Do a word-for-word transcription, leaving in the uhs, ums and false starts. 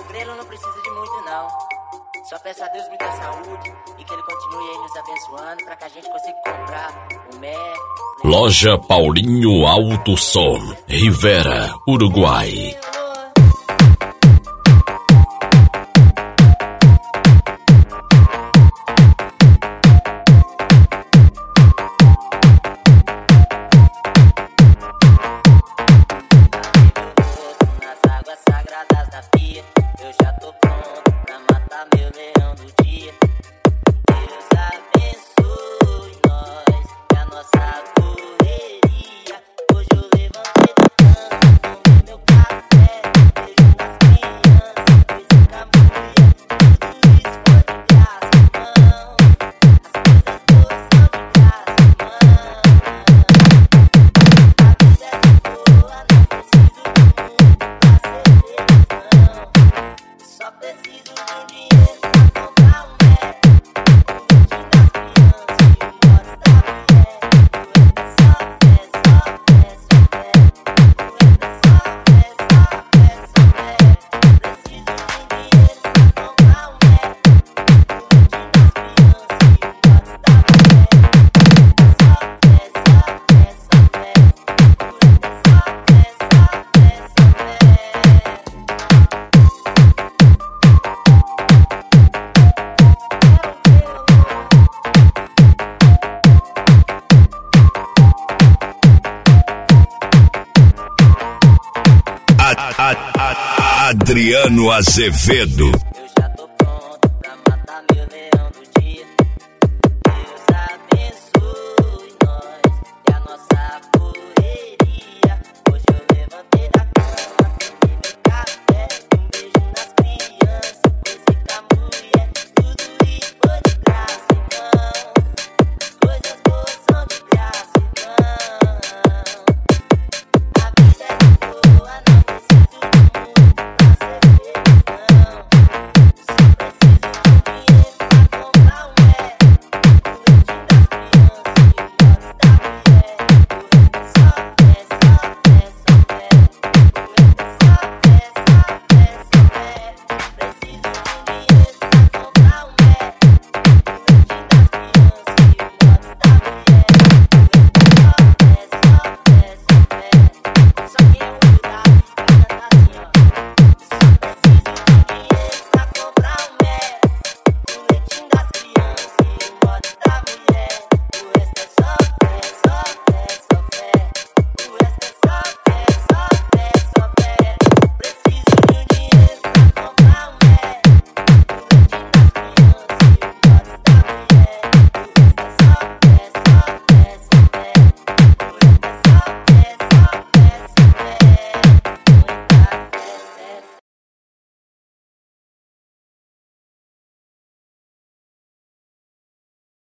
Grelo não precisa de muito não. Só peço a Deus muita saúde e que ele continue aí nos abençoando pra que a gente consiga comprar o Mé. Loja Paulinho Alto Som, Rivera, Uruguai. Adriano Azevedo.